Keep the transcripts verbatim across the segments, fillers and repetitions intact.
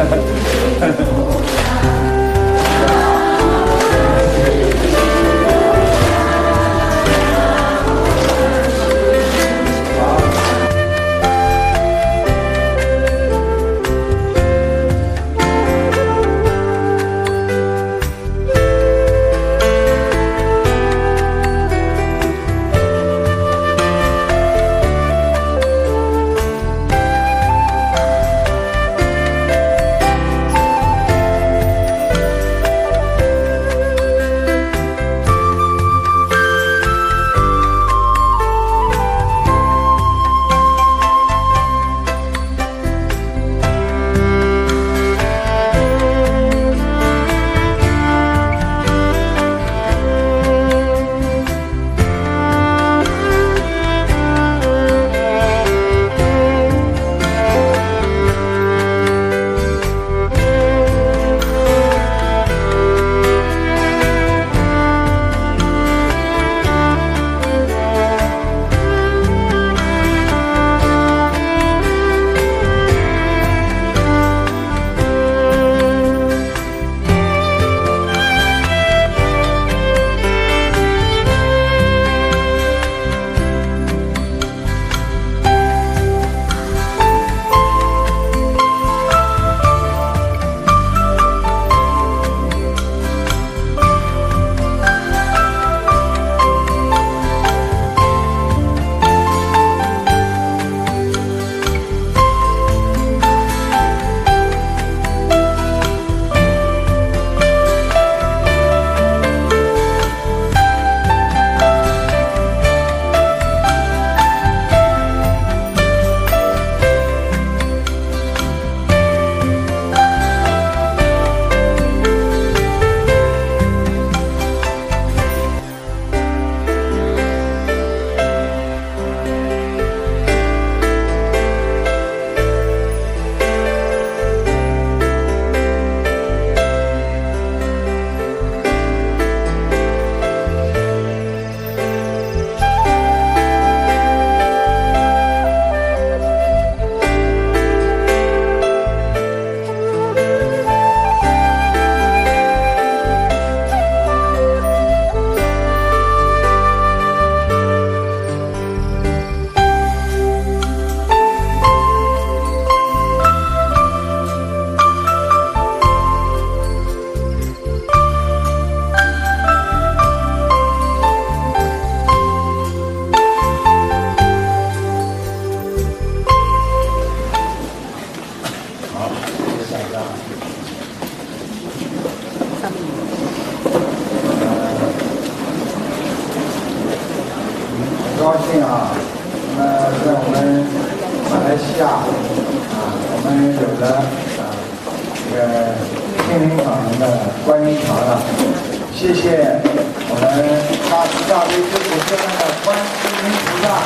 高兴啊！那么在我们马来西亚啊，我们有了啊这个心灵法门的观音堂了。谢谢我们大慈大悲救苦救难的观世音菩萨。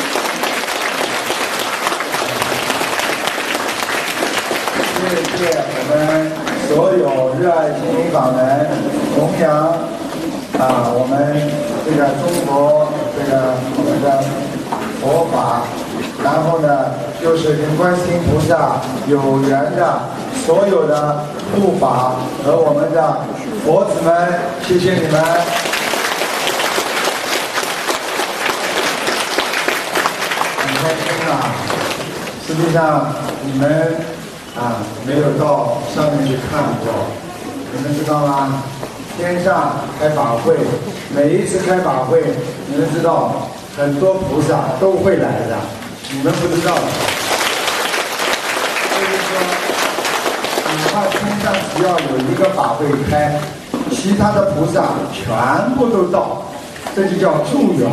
谢谢我们所有热爱心灵法门、弘扬啊我们这个中国这个我们的佛法，然后呢，就是跟观世音菩萨有缘的所有的护法和我们的佛子们，谢谢你们。很开心啊！实际上你们啊没有到上面去看过，你们知道吗？天上开法会，每一次开法会，你们知道很多菩萨都会来的，你们不知道的。所以说，哪怕天上只要有一个法会开，其他的菩萨全部都到，这就叫助缘。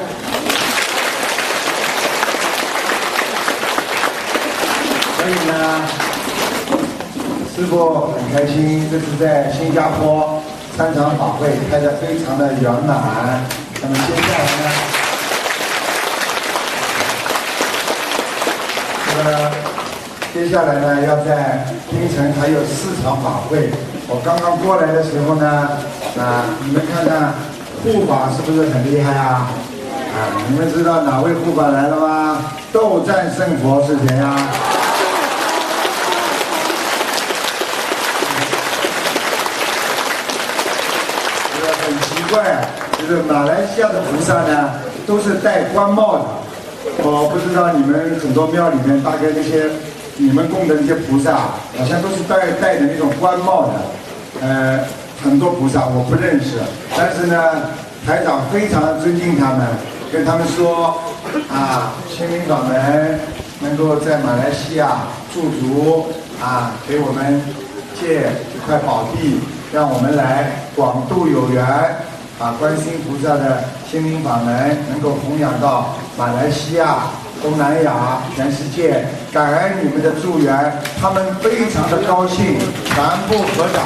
所以呢，师父很开心，这是在新加坡三场法会开得非常的圆满。那么接下来呢，这个接下来呢要在槟城还有四场法会。我刚刚过来的时候呢，啊，你们看看护法是不是很厉害啊？啊，你们知道哪位护法来了吗？斗战胜佛是谁啊？ 就是马来西亚的菩萨呢，都是戴官帽的。我不知道你们很多庙里面，大概那些你们供的那些菩萨，好像都是戴戴的那种官帽的。呃，很多菩萨我不认识，但是呢，台长非常尊敬他们，跟他们说啊，心灵法门能够在马来西亚驻足啊，给我们借一块宝地，让我们来广度有缘，把观世音菩萨的心灵法门能够弘扬到马来西亚、东南亚、全世界，感恩你们的助缘，他们非常的高兴，全部合掌。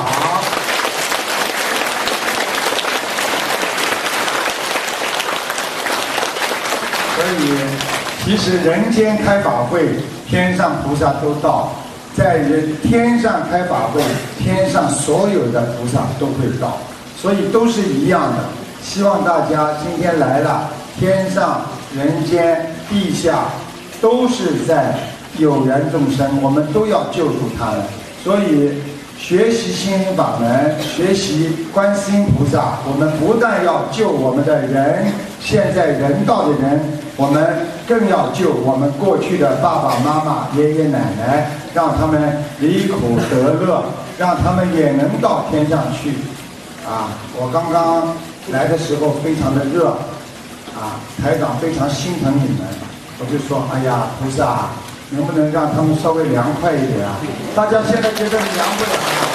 所以，其实人间开法会，天上菩萨都到；在人天上开法会，天上所有的菩萨都会到，所以都是一样的。希望大家今天来了，天上、人间、地下都是在有缘众生，我们都要救助他们。所以，学习心灵法门，学习观世音菩萨，我们不但要救我们的人，现在人道的人，我们更要救我们过去的爸爸妈妈、爷爷奶奶，让他们离苦得乐，让他们也能到天上去。啊，我刚刚来的时候非常的热，啊，台长非常心疼你们，我就说，哎呀，菩萨，能不能让他们稍微凉快一点啊？大家现在觉得凉不凉啊？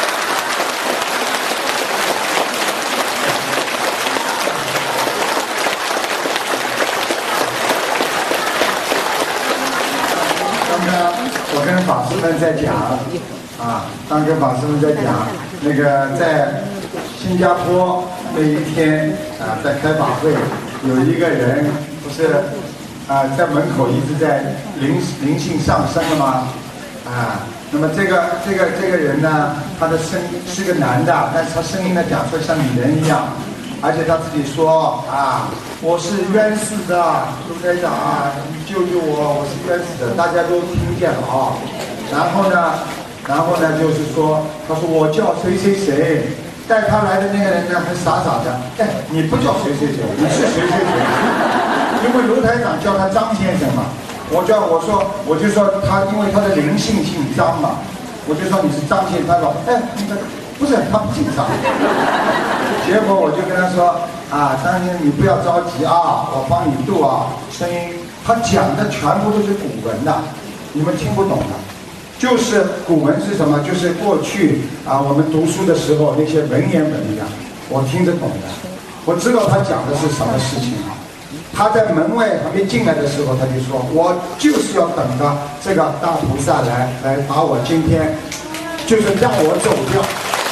刚刚我跟法师们在讲，啊，刚跟法师们在讲，那个在新加坡那一天啊，在开法会，有一个人不是啊在门口一直在灵灵性上升了吗？啊，那么这个这个这个人呢，他的声是个男的，但是他声音呢讲出来像女人一样，而且他自己说啊，我是冤死的，卢台长啊，你救救我，我是冤死的，大家都听见了啊。然后呢，然后呢就是说，他说我叫谁谁谁。带他来的那个人呢，还傻傻的，哎，你不叫谁谁谁，你是谁谁谁？因为卢台长叫他张先生嘛，我叫我说我就说他，因为他的灵性姓张嘛，我就说你是张先生，他说哎，不是，他不姓张。结果我就跟他说啊，张先生你不要着急啊，我帮你度啊，声音他讲的全部都是古文的，你们听不懂的。就是古文是什么？就是过去啊，我们读书的时候那些文言文呀，我听得懂的，我知道他讲的是什么事情。他在门外还没进来的时候，他就说：“我就是要等着这个大菩萨来，来把我今天，就是让我走掉。”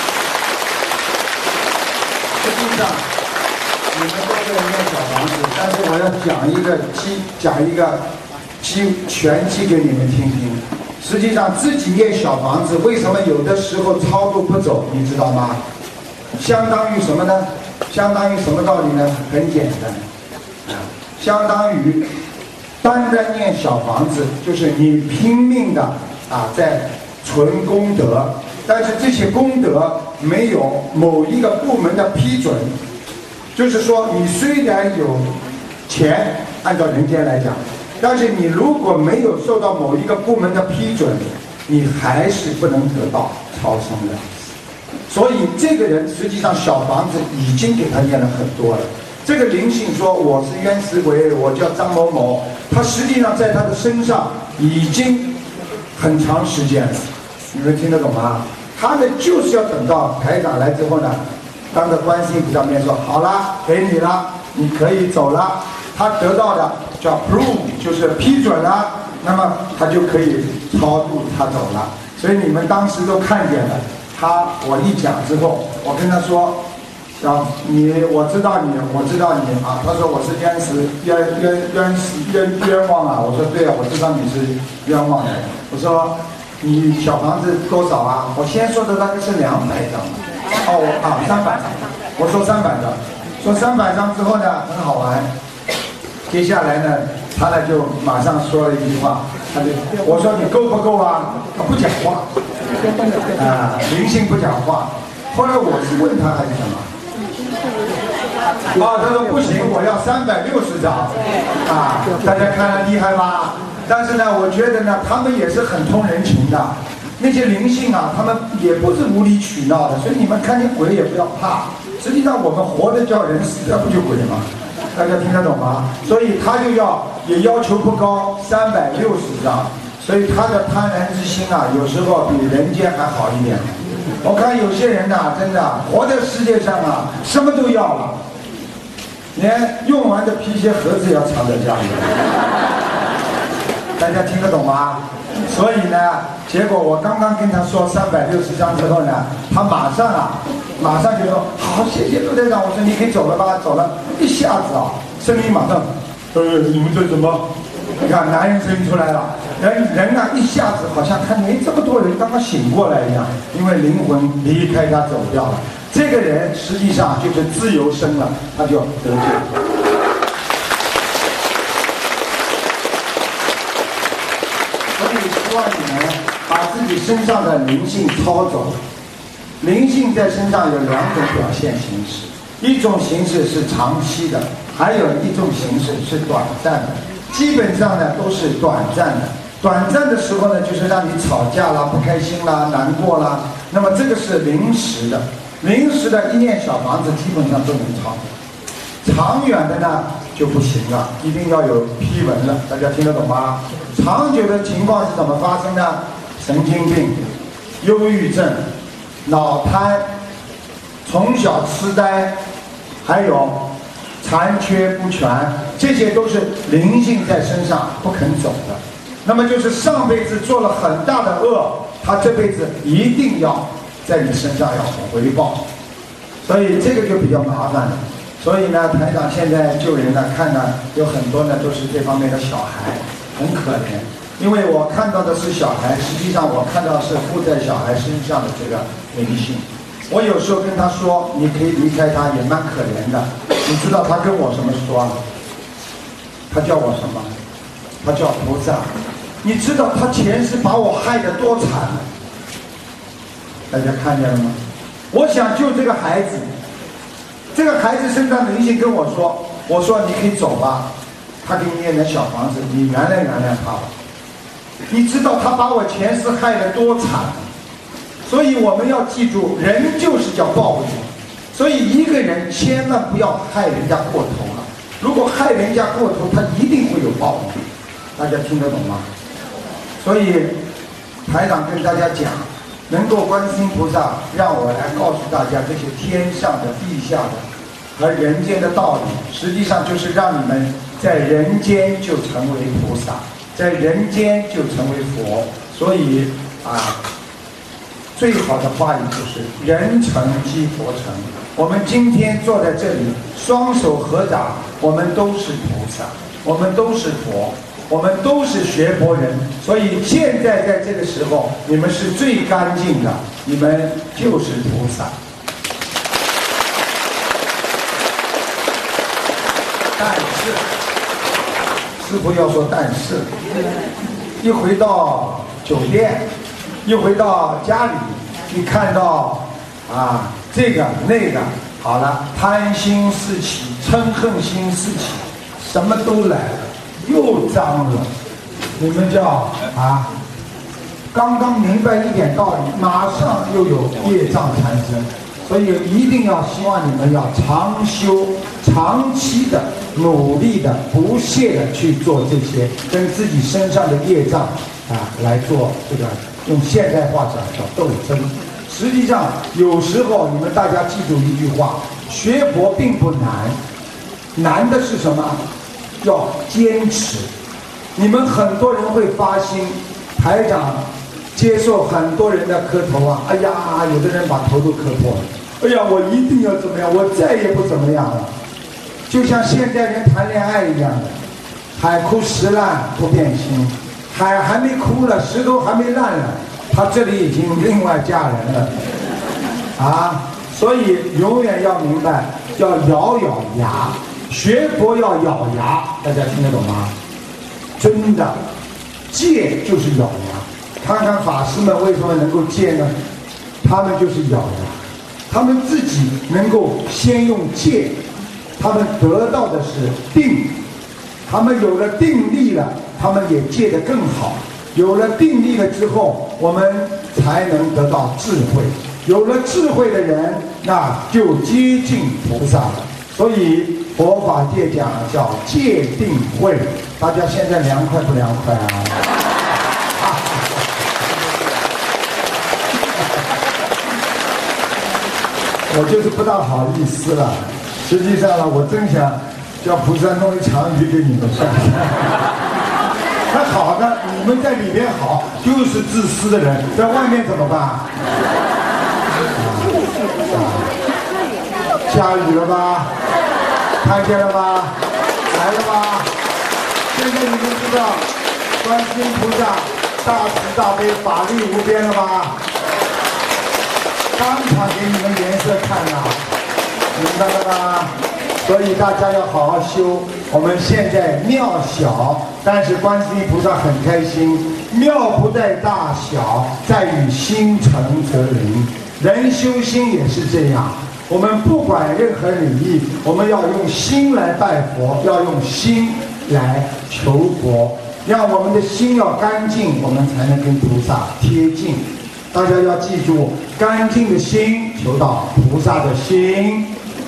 实际上，你们都在念小房子，但是我要讲一个机，讲一个机拳击给你们听听。实际上自己念小房子，为什么有的时候超度不走？你知道吗？相当于什么呢？相当于什么道理呢？很简单，啊，相当于单单念小房子，就是你拼命的啊在存功德，但是这些功德没有某一个部门的批准，就是说你虽然有钱，按照人间来讲。但是你如果没有受到某一个部门的批准，你还是不能得到超生的。所以这个人实际上小房子已经给他念了很多了。这个灵性说我是冤死鬼，我叫张某某，他实际上在他的身上已经很长时间了。你们听得懂吗？他们就是要等到台长来之后呢，当着观世音菩萨面说好了，给你了，你可以走了。他得到的叫 approve， 就是批准了，那么他就可以超度他走了。所以你们当时都看见了，他我一讲之后，我跟他说，小你我知道你，我知道你啊。他说我是冤死冤冤冤死冤冤枉啊。我说对啊，我知道你是冤枉的。我说你小房子多少啊？我先说的大概是两百张。哦啊，三百张。我说三百张，说三百张之后呢，很好玩。接下来呢，他呢就马上说了一句话，他就我说你够不够啊？他不讲话，啊，灵性不讲话。后来我是问他还是什么？ 啊，他说不行，我要三百六十张。啊，大家看了厉害吧？但是呢，我觉得呢，他们也是很通人情的。那些灵性啊，他们也不是无理取闹的，所以你们看见鬼也不要怕。实际上我们活着叫人，死掉不就鬼吗？大家听得懂吗？所以他就要也要求不高，三百六十张。所以他的贪婪之心啊，有时候比人间还好一点。我看有些人呐、啊，真的活在世界上啊，什么都要了，连用完的皮鞋盒子也要藏在家里。大家听得懂吗？所以呢，结果我刚刚跟他说三百六十张之后呢，他马上啊，马上就说好，谢谢陆队长。我说你可以走了吧，走了。一下子啊，声音马上，呃，你们这什么？你看男人声音出来了，人人呢、啊、一下子好像看没这么多人刚刚醒过来一样，因为灵魂离开他走掉了。这个人实际上就是自由身了，他就得救。所以希望你们把自己身上的灵性抄走。灵性在身上有两种表现形式，一种形式是长期的，还有一种形式是短暂的。基本上呢都是短暂的，短暂的时候呢就是让你吵架啦、不开心啦、难过啦，那么这个是临时的，临时的一念小房子基本上都能抄。长远的呢就不行了，一定要有批文了，大家听得懂吗？长久的情况是怎么发生呢？神经病、忧郁症、脑瘫、从小痴呆，还有残缺不全，这些都是灵性在身上不肯走的。那么就是上辈子做了很大的恶，他这辈子一定要在你身上要回报，所以这个就比较麻烦了。所以呢，台长现在救人呢，看呢有很多呢都是这方面的小孩，很可怜。因为我看到的是小孩，实际上我看到是附在小孩身上的这个灵性。我有时候跟他说，你可以离开他，也蛮可怜的。你知道他跟我什么说啊？他叫我什么？他叫菩萨。你知道他前世把我害得多惨？大家看见了吗？我想救这个孩子，这个孩子身上的灵性跟我说，我说你可以走吧，他给你念点小房子，你原谅原谅他吧。你知道他把我前世害得多惨？所以我们要记住，人就是叫报应。所以一个人千万不要害人家过头了，如果害人家过头，他一定会有报应。大家听得懂吗？所以台长跟大家讲，能够观世音菩萨让我来告诉大家这些天上的、地下的和人间的道理，实际上就是让你们在人间就成为菩萨，在人间就成为佛。所以啊，最好的话语就是人成即佛成。我们今天坐在这里，双手合掌，我们都是菩萨，我们都是佛，我们都是学佛人。所以现在在这个时候，你们是最干净的，你们就是菩萨。但是师父要说但是，一回到酒店，一回到家里，一看到啊这个那个，好了，贪心四起，嗔恨心四起，什么都来了，又脏了。你们叫啊，刚刚明白一点道理，马上又有业障产生。所以一定要希望你们要长修、长期的、努力的、不懈的去做这些跟自己身上的业障啊来做这个，用现代话讲叫斗争。实际上有时候你们大家记住一句话，学佛并不难，难的是什么？要坚持。你们很多人会发心，台长接受很多人的磕头啊，哎呀，有的人把头都磕破了。哎呀，我一定要怎么样，我再也不怎么样了。就像现代人谈恋爱一样的，海枯石烂不变心，海还没枯了，石头还没烂了，他这里已经另外嫁人了啊！所以永远要明白，要咬咬牙，学佛要咬牙，大家听得懂吗？真的，戒就是咬牙。看看法师们为什么能够戒呢？他们就是咬牙，他们自己能够先用戒他们得到的是定，他们有了定力了，他们也戒得更好。有了定力了之后，我们才能得到智慧。有了智慧的人，那就接近菩萨了。所以佛法界讲叫戒定慧。大家现在凉快不凉快啊？我就是不大好意思了。实际上呢，我真想叫菩萨弄一场雨给你们上。那好的，你们在里边好，就是自私的人，在外面怎么办？啊啊、下雨了吧？看见了吧？来了吧？现在你们知道观世音菩萨大慈大悲、法力无边了吧？当场给你们颜色看呐、啊，明白了吧？所以大家要好好修。我们现在庙小，但是观世音菩萨很开心。庙不在大小，在于心诚则灵。人修心也是这样。我们不管任何礼仪，我们要用心来拜佛，要用心来求佛，让我们的心要干净，我们才能跟菩萨贴近。大家要记住，干净的心求到菩萨的心。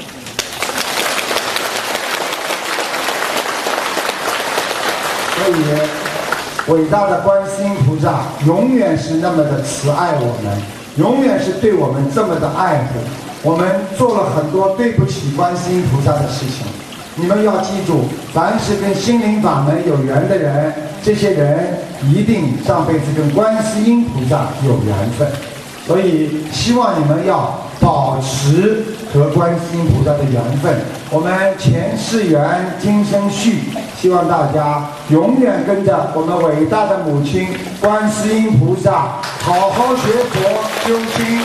所以，伟大的观世音菩萨永远是那么的慈爱我们，永远是对我们这么的爱护。我们做了很多对不起观世音菩萨的事情。你们要记住，凡是跟心灵法门有缘的人，这些人一定上辈子跟观世音菩萨有缘分。所以希望你们要保持和观世音菩萨的缘分。我们前世缘，今生续，希望大家永远跟着我们伟大的母亲观世音菩萨好好学佛修心。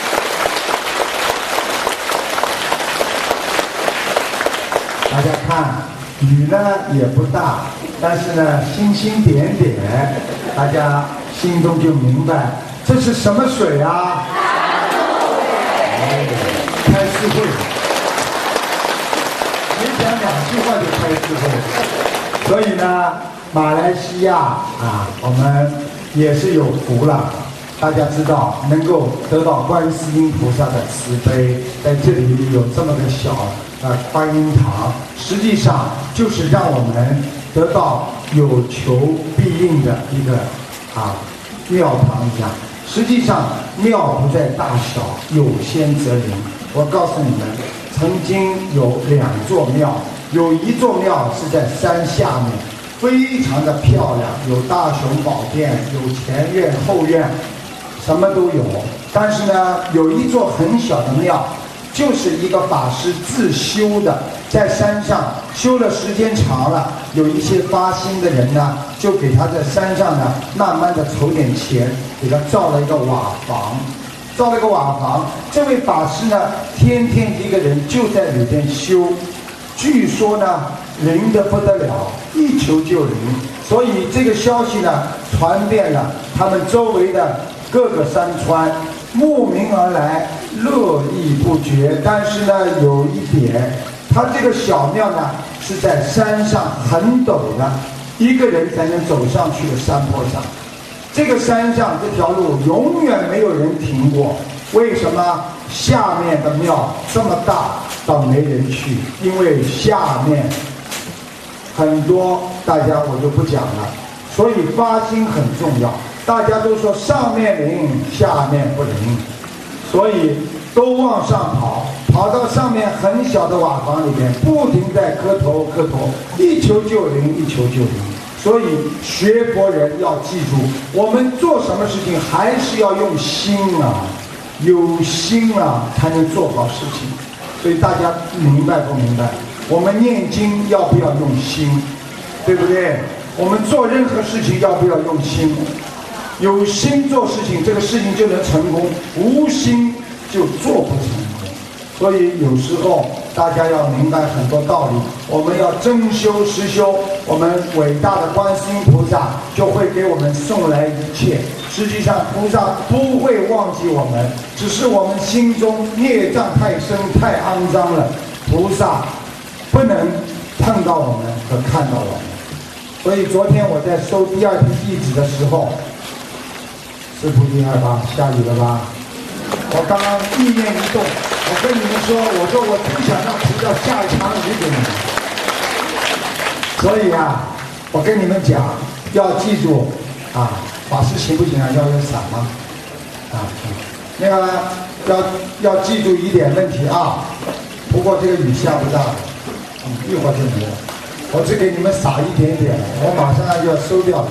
大家看，雨呢也不大，但是呢星星点点，大家心中就明白这是什么水啊？哎，开智慧，没讲两句话就开智慧。所以呢，马来西亚啊，我们也是有福了。大家知道，能够得到观世音菩萨的慈悲，在这里有这么个小呃观音堂，实际上就是让我们得到有求必应的一个啊庙堂一样。实际上庙不在大小，有仙则灵。我告诉你们，曾经有两座庙，有一座庙是在山下面，非常的漂亮，有大雄宝殿，有前院后院，什么都有。但是呢，有一座很小的庙，就是一个法师自修的，在山上修了时间长了，有一些发心的人呢，就给他在山上呢，慢慢的筹点钱，给他造了一个瓦房，造了一个瓦房。这位法师呢，天天一个人就在里边修，据说呢，灵得不得了，一求就灵。所以这个消息呢，传遍了他们周围的各个山川，慕名而来，络绎不绝。但是呢，有一点，它这个小庙呢是在山上很陡的，一个人才能走上去的山坡上。这个山上这条路永远没有人停过。为什么？下面的庙这么大，倒没人去，因为下面很多，大家我就不讲了。所以发心很重要。大家都说上面灵，下面不灵，所以都往上跑，跑到上面很小的瓦房里面，不停在磕头磕头，一求就灵，一求就灵。所以学佛人要记住，我们做什么事情还是要用心啊，有心啊才能做好事情。所以大家明白不明白？我们念经要不要用心，对不对？我们做任何事情要不要用心？有心做事情，这个事情就能成功；无心就做不成功。所以有时候大家要明白很多道理，我们要真修实修，我们伟大的观世音菩萨就会给我们送来一切。实际上菩萨不会忘记我们，只是我们心中孽障太深太肮脏了，菩萨不能碰到我们和看到我们。所以昨天我在收第二批弟子的时候，师傅厉害吧？下雨了吧？我刚刚意念一动，我跟你们说，我说我不想让菩萨下一场雨给你们。所以啊，我跟你们讲，要记住啊，法师行不行啊？要有伞吗？啊，那个要要记住一点问题啊。不过这个雨下不大，嗯，一会儿就没了。我只给你们撒一点点，我马上就要收掉了。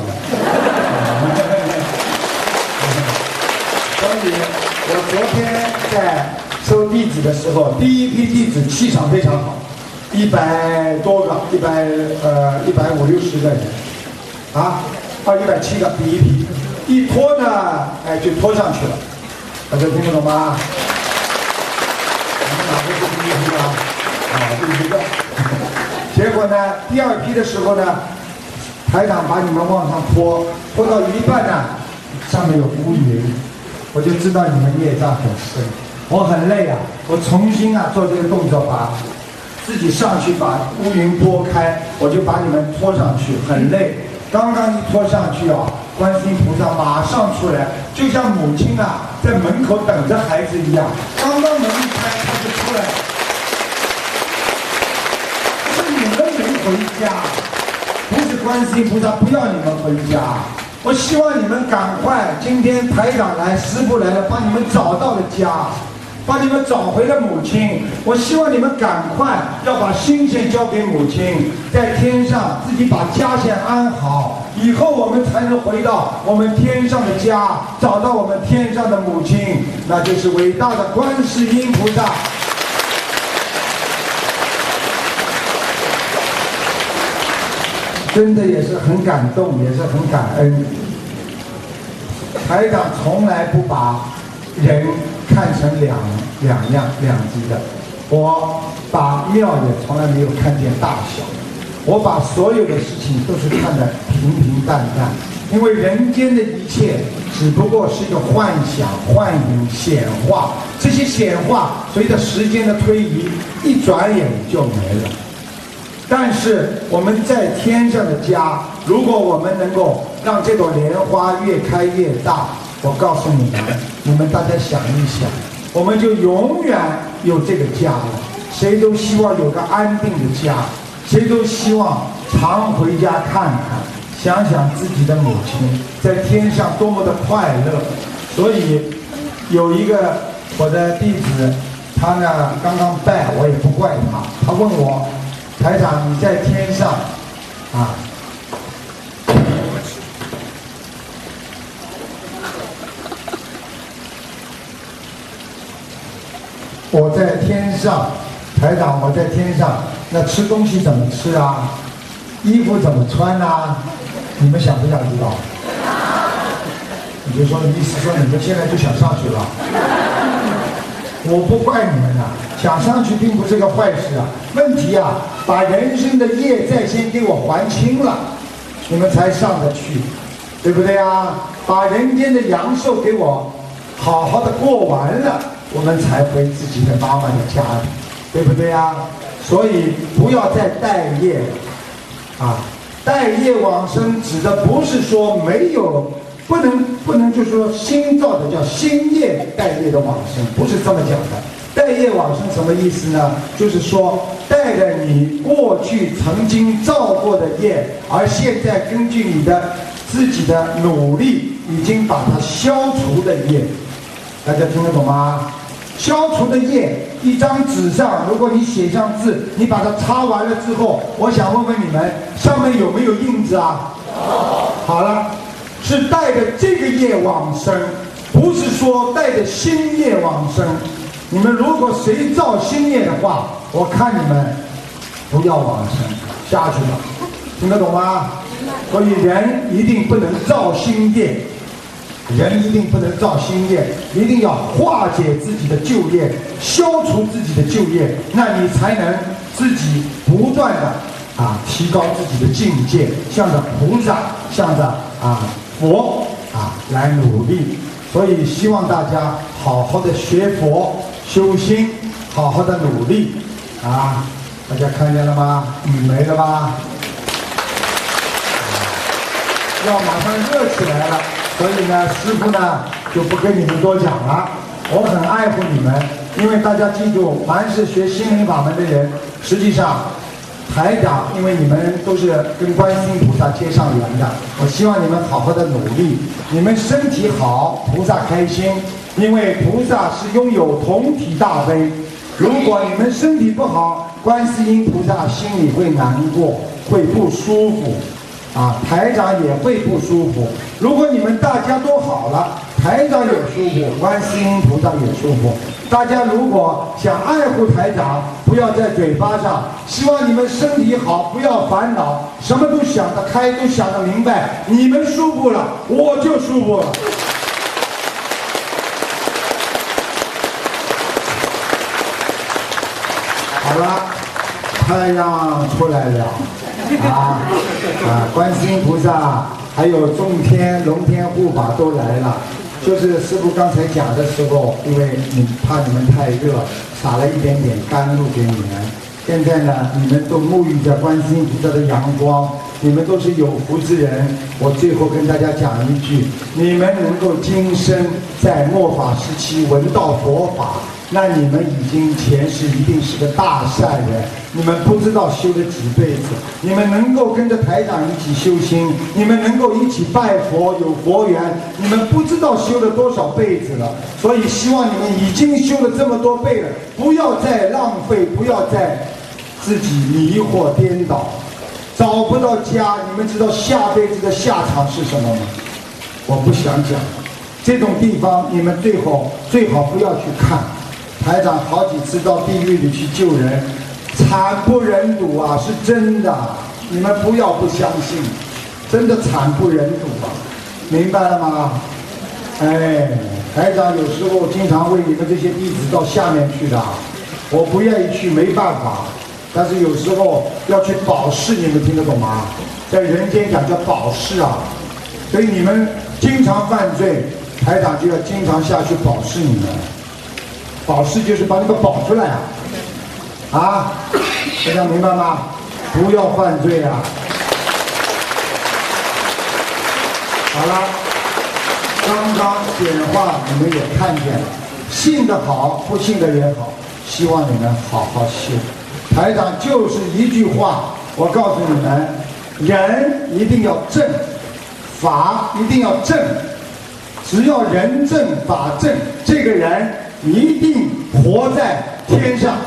所以，我昨天在收弟子的时候，第一批弟子气场非常好，一百多个，一百呃一百五六十个人，啊，到一百七个第一批，一拖呢，哎就拖上去了，大家听不懂吗？你们哪个是第一批啊？啊，第一个。结果呢，第二批的时候呢，台长把你们往上拖，拖到一半呢，上面有乌云，我就知道你们业障很深，我很累啊，我重新啊做这个动作，把自己上去把乌云拨开，我就把你们拖上去，很累。刚刚一拖上去啊，观世音菩萨马上出来，就像母亲啊在门口等着孩子一样，刚刚门一开，他就出来。回家，不是观世音菩萨不要你们回家，我希望你们赶快，今天台长来，师父来了，帮你们找到了家，帮你们找回了母亲。我希望你们赶快要把心线交给母亲，在天上自己把家线安好，以后我们才能回到我们天上的家，找到我们天上的母亲，那就是伟大的观世音菩萨。真的也是很感动，也是很感恩。台长从来不把人看成两两样两极的，我把庙也从来没有看见大小，我把所有的事情都是看得平平淡淡，因为人间的一切只不过是一个幻想、幻影、显化，这些显化随着时间的推移，一转眼就没了。但是我们在天上的家，如果我们能够让这朵莲花越开越大，我告诉你们，你们大家想一想，我们就永远有这个家了。谁都希望有个安定的家，谁都希望常回家看看，想想自己的母亲在天上多么的快乐。所以有一个我的弟子，他呢刚刚拜，我也不怪他，他问我，台长，你在天上啊？我在天上，台长，我在天上，那吃东西怎么吃啊？衣服怎么穿啊？你们想不想知道？你就说，意思说你们现在就想上去了？我不怪你们呐、啊，想上去并不是个坏事啊。问题啊，把人生的业债先给我还清了，你们才上得去，对不对啊？把人间的阳寿给我好好的过完了，我们才回自己的妈妈的家里，对不对啊？所以不要再带业了啊！带业往生指的不是说没有。不能不能就是说新造的叫新业带业的往生，不是这么讲的。带业往生什么意思呢？就是说带着你过去曾经造过的业，而现在根据你的自己的努力，已经把它消除的业。大家听得懂吗？消除的业，一张纸上，如果你写上字，你把它擦完了之后，我想问问你们，上面有没有印子啊？好了。是带着这个业往生，不是说带着新业往生。你们如果谁造新业的话，我看你们不要往生下去了，听得懂吗？所以人一定不能造新业，人一定不能造新业，一定要化解自己的旧业，消除自己的旧业，那你才能自己不断的啊提高自己的境界，向着菩萨，向着啊。佛啊，来努力，所以希望大家好好的学佛修心，好好的努力啊！ 大家看见了吗？雨没了吧？要马上热起来了，所以呢，师傅呢就不跟你们多讲了。我很爱护你们，因为大家记住，凡是学心灵法门的人，实际上台长，因为你们都是跟观世音菩萨接上缘的，我希望你们好好的努力，你们身体好，菩萨开心，因为菩萨是拥有同体大悲。如果你们身体不好，观世音菩萨心里会难过，会不舒服。啊，台长也会不舒服。如果你们大家都好了，台长也舒服，观世音菩萨也舒服。大家如果想爱护台长，不要在嘴巴上，希望你们身体好，不要烦恼，什么都想得开，都想得明白。你们舒服了，我就舒服了。好了，太阳出来了。啊啊！观世音菩萨还有众天龙天护法都来了。就是师父刚才讲的时候，因为你怕你们太热，撒了一点点甘露给你们。现在呢，你们都沐浴在观世音菩萨的阳光，你们都是有福之人。我最后跟大家讲一句：你们能够今生在末法时期闻到佛法，那你们已经前世一定是个大善人。你们不知道修了几辈子，你们能够跟着台长一起修心，你们能够一起拜佛有佛缘，你们不知道修了多少辈子了。所以希望你们已经修了这么多辈了，不要再浪费，不要再自己迷惑颠倒，找不到家。你们知道下辈子的下场是什么吗？我不想讲，这种地方你们最好最好不要去看。台长好几次到地狱里去救人，惨不忍睹啊，是真的，你们不要不相信，真的惨不忍睹啊，明白了吗？哎，台长有时候经常为你们这些弟子到下面去的，我不愿意去，没办法，但是有时候要去保释，你们听得懂吗？在人间讲叫保释啊，所以你们经常犯罪，台长就要经常下去保释你们。保释就是把你们保出来啊！啊，大家明白吗？不要犯罪啊！好了，刚刚显化你们也看见了，信的好，不信的也好，希望你们好好修。台长就是一句话，我告诉你们，人一定要正，法一定要正，只要人正法正，这个人一定活在天上。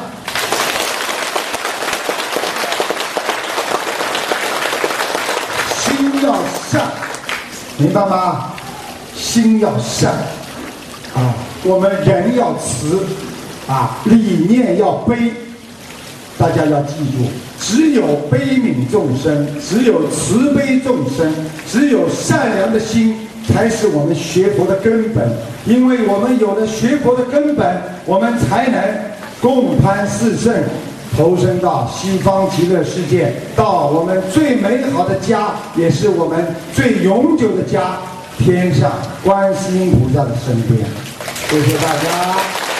心要善，明白吗？心要善啊，我们人要慈啊，理念要悲。大家要记住，只有悲悯众生，只有慈悲众生，只有善良的心，才是我们学佛的根本。因为我们有了学佛的根本，我们才能共攀四圣，投身到西方极乐世界，到我们最美好的家，也是我们最永久的家——天上观世音菩萨的身边。谢谢大家。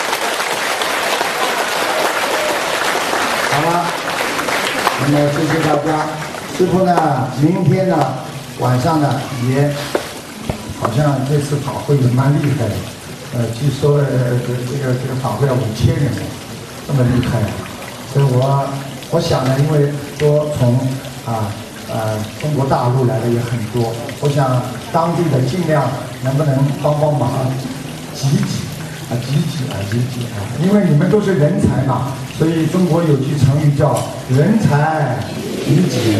好了，那么谢谢大家。师父呢，明天呢晚上呢也好像这次法会也蛮厉害的，呃，据说呃这个这个法会要五千人，这么厉害。所以我我想呢，因为说从啊呃中国大陆来的也很多，我想当地的尽量能不能帮帮忙，挤挤啊挤挤啊挤挤啊，因为你们都是人才嘛。所以中国有句成语叫“人才济济”，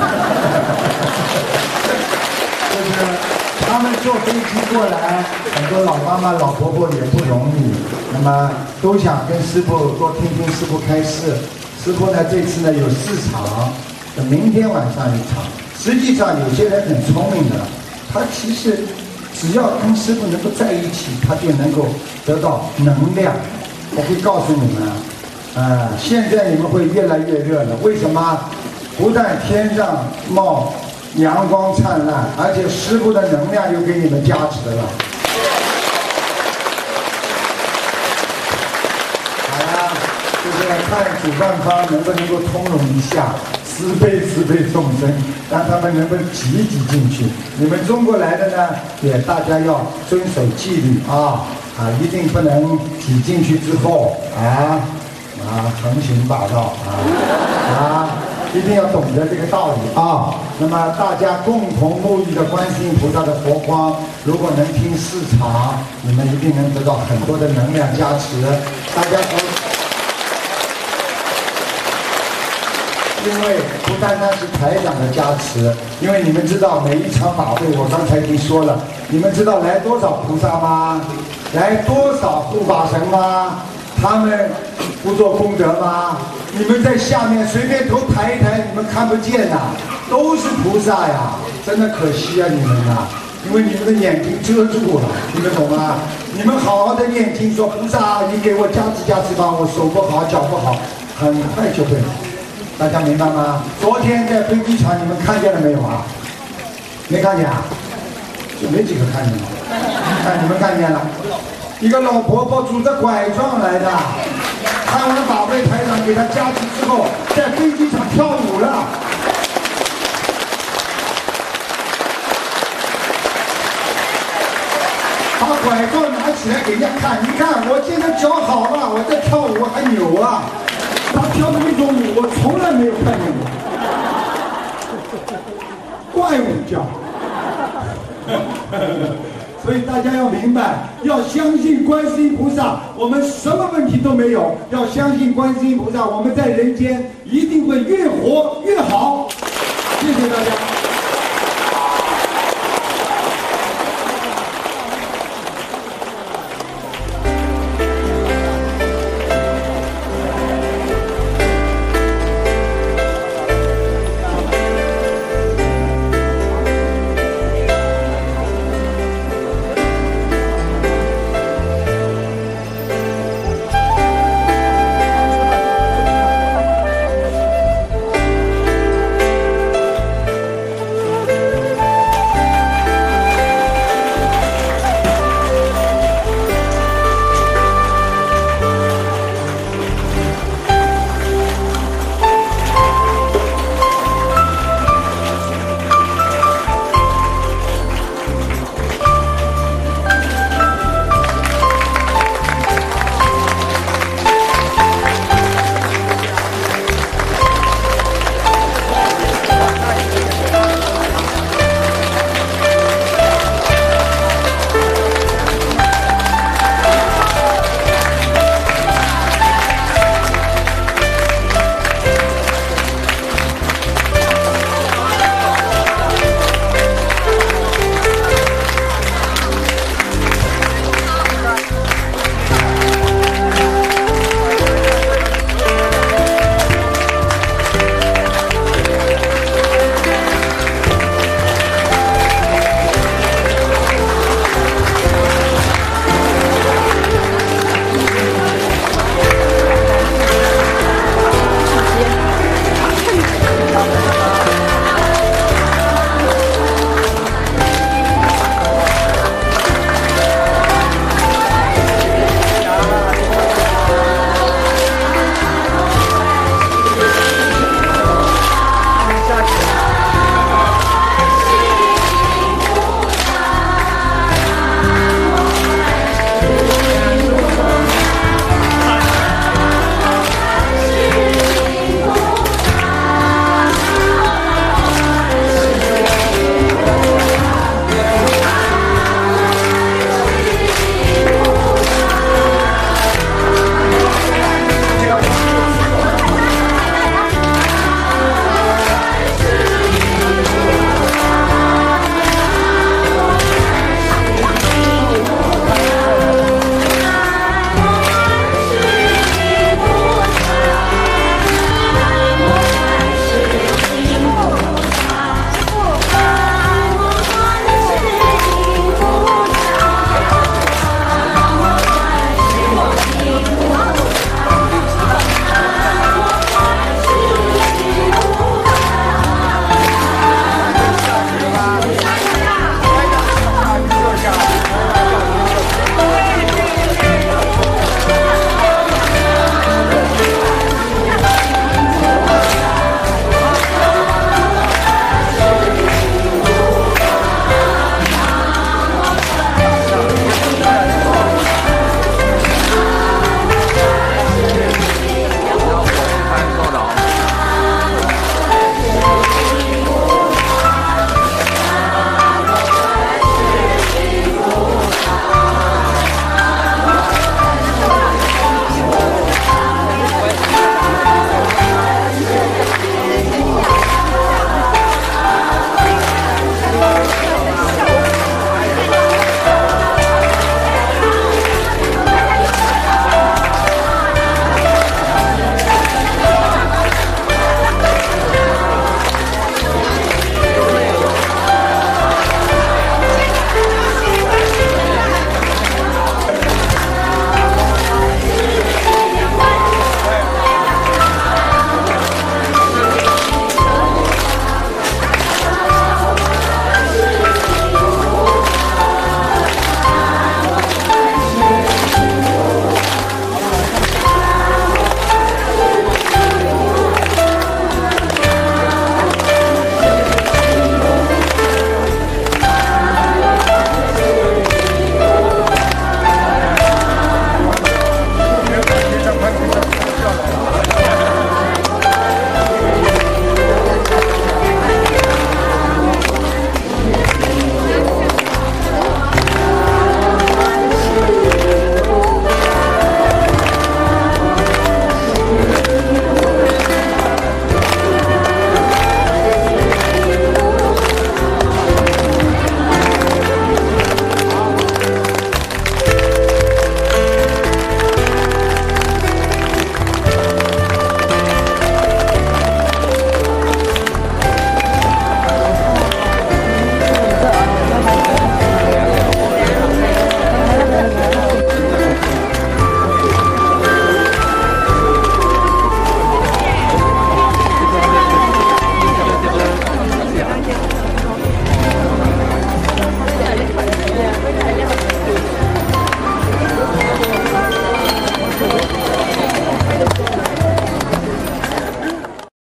就是他们坐飞机过来，很多老妈妈、老婆婆也不容易，那么都想跟师父多听听师父开示。师父呢，这次呢有四场，明天晚上一场。实际上有些人很聪明的，他其实只要跟师父能够在一起，他就能够得到能量。我会告诉你们。啊、呃，现在你们会越来越热了，为什么？不但天上冒阳光灿烂，而且师父的能量又给你们加持了。好了，谢谢个看主办方能不能够通融一下，慈悲慈悲众生，让他们能够挤一挤进去。你们中国来的呢，也大家要遵守纪律啊啊，一定不能挤进去之后啊啊横行霸道啊啊。一定要懂得这个道理啊！那么大家共同沐浴的观世音菩萨的佛光，如果能听四场，你们一定能得到很多的能量加持。大家都，因为不单单是台长的加持，因为你们知道每一场法会，我刚才已经说了，你们知道来多少菩萨吗？来多少护法神吗？他们不做功德吗？你们在下面随便头抬一抬，你们看不见呐、啊，都是菩萨呀！真的可惜啊，你们呐、啊，因为你们的眼睛遮住了，听得懂吗？你们好好的念经，说菩萨，你给我加持加持吧，我手不好，脚不好，很快就会好。大家明白吗？昨天在飞机场，你们看见了没有啊？没看见啊？就没几个看见了。看你们看见了，一个老婆婆拄着拐杖来的。看完法会台长给他加持之后，在飞机场跳舞了。把拐杖拿起来给人家看，你看我现在脚好了，我在跳舞还扭啊。他跳的那种舞我从来没有看见过，怪舞叫。所以大家要明白，要相信观世音菩萨，我们什么问题都没有。要相信观世音菩萨，我们在人间一定会越活越好。谢谢大家。